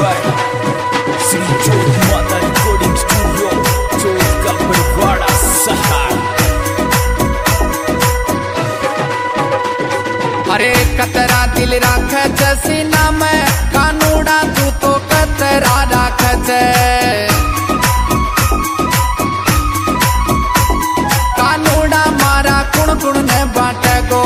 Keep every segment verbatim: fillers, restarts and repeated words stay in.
Bye Shri जोत माता recording studio, जोत का बरवाड़ा सहार। अरे कतरा दिल राख सीना में, कानूड़ा तू तो कतरा राख कानूड़ा मारा कुण कुण ने बाटे गो,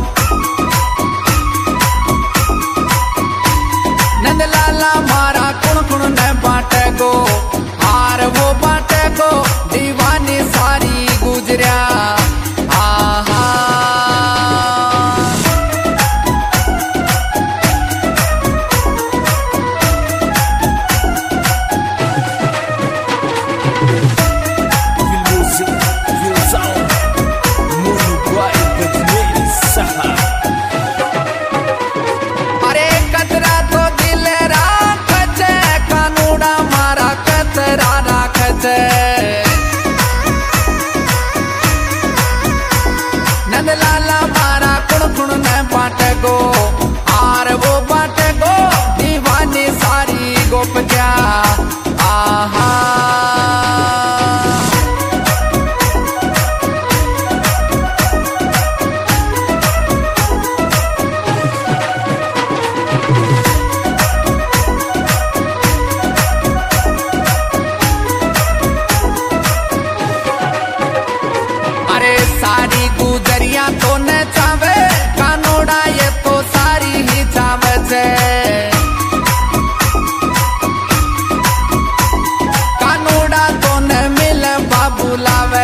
नंदलाला मारा कुण कुण ने बाटे गो, हार वो बाटे गो दीवानी सारी गुजरिया। आहा नंदलाला मारा कुण कुण ने बाटे गो, आर वो बाटे गो दीवानी सारी गोप क्या। आहा सारी गुजरिया तो न चावे, कानोड़ा ये तो सारी ही चावे छे। कानोड़ा तो न मिल बाबू लावे,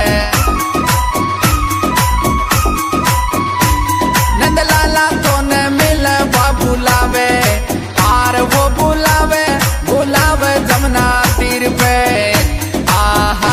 नंदलाला तो न मिल बाबू लावे, आर वो बुलावे बुलावे जमुना तीर पे। आहा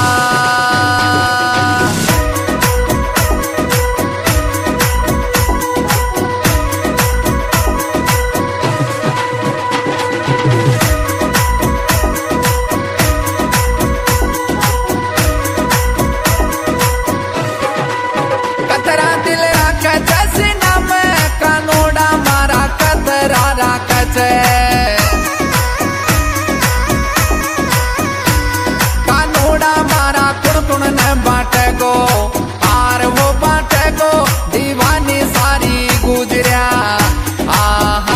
कानूड़ा मारा कुण कुण ने बाटे गो, आर वो बाटे गो दीवानी सारी गुजरिया। आहा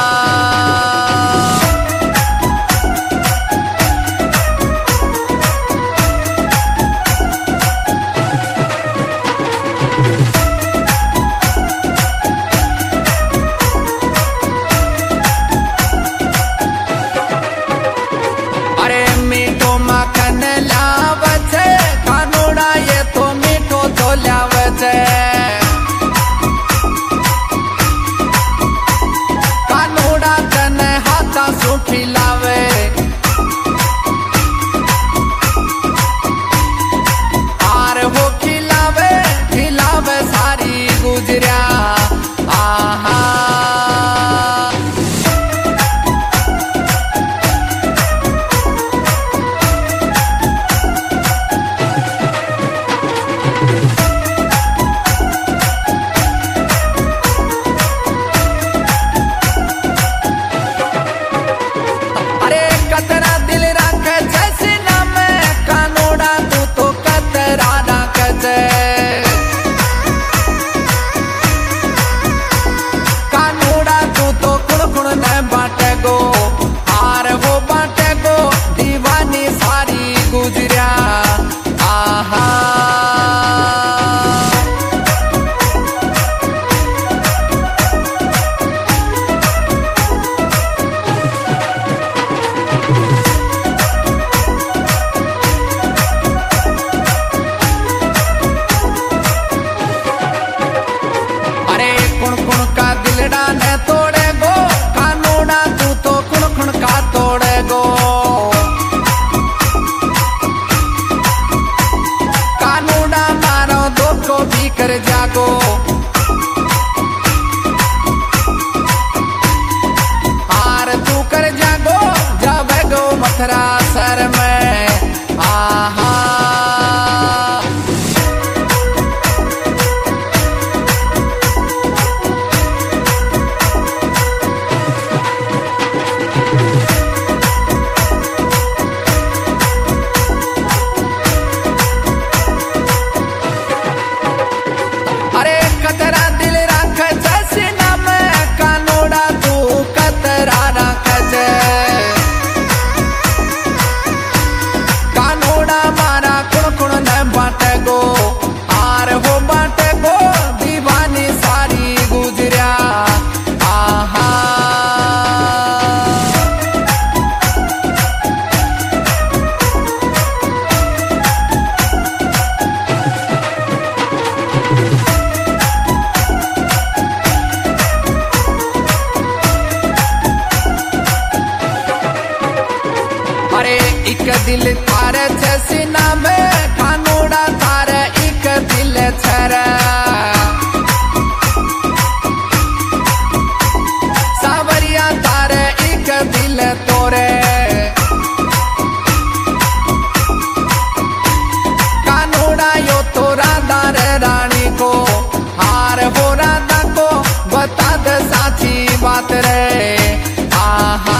कानूड़ा ये तो मीठो तो लावे छे, कानूड़ा तने हाथा सूखी लावे, आर वो खिलावे खिलावे सारी गुजरिया। आहा कानूड़ा तू तो कुण कुण ने बाटे गो, आर वो बाटे गो दीवानी सारी गुजरिया। आहा ने तोड़े गो, कानूड़ा तू तो कुण कुण का तोड़े गो, कानूड़ा मारो दो को भी कर जागो, आर तू कर जागो जावे गो मथुरा सर में। आहा गो हार वो बाटे गो दीवानी सारी गुजरिया आहा। अरे एक दिल थारे सीना में कानूड़ा थारे एक दिल छरे सावरिया थारे एक दिल तोरे कानूड़ा यो तो राधा रे रानी को हार वो राधा को बता दे साची बात रे आहा।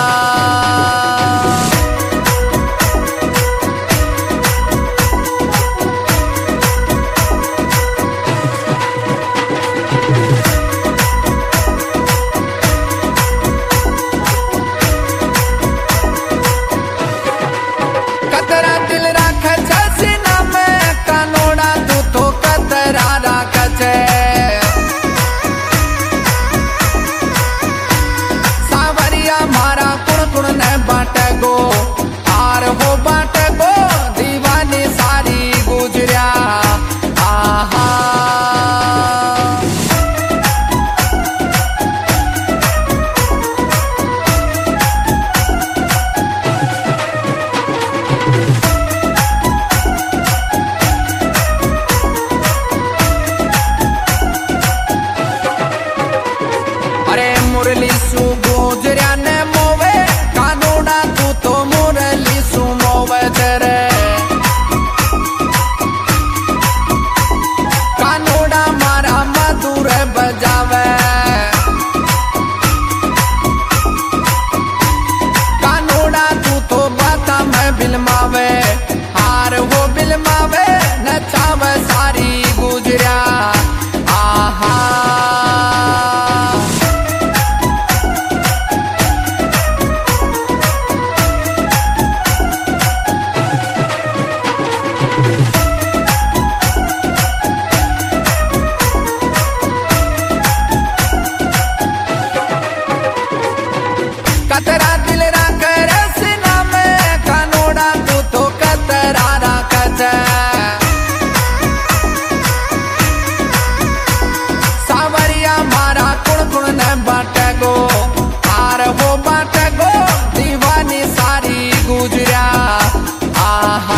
सावरिया मारा कुण कुण ने बाटे गो हार हो बाटे गो दीवानी सारी गुजरिया आहा। अरे मुरली सु गुजरिया ने मोवे कानूड़ा तू तो मुरली सु मोवे तेरे कानूड़ा मारा मधुर बजावे कानूड़ा तू तो बाता में बिलमावे हार वो बिलमावे नचावे सारी गुजरिया आहा। कतरा दिल राख रे सीना में कानूड़ा तू तो कतरा राख सावरिया मारा कुण कुण ने बाटे गो हार वो बाटे गो दीवानी सारी गुजरिया आहा।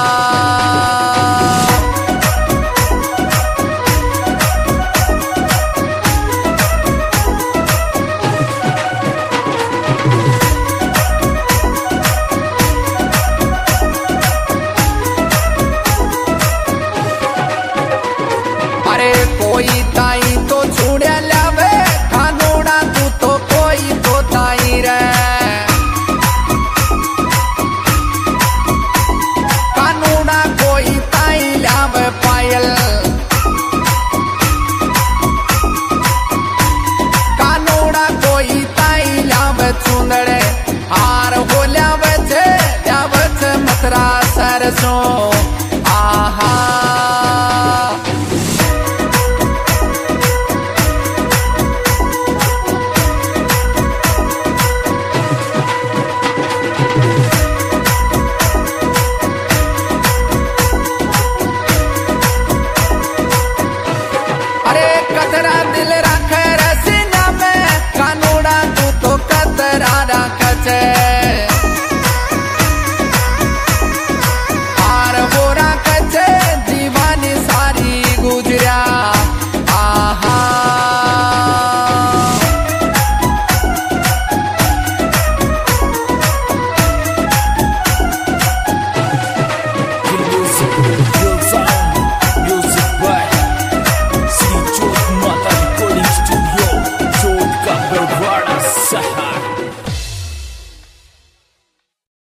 अरे कोई ताई तो छुड़िया लावे कानूड़ा तू तो कोई तो ताई रे कानूड़ा कोई ताई लावे पायल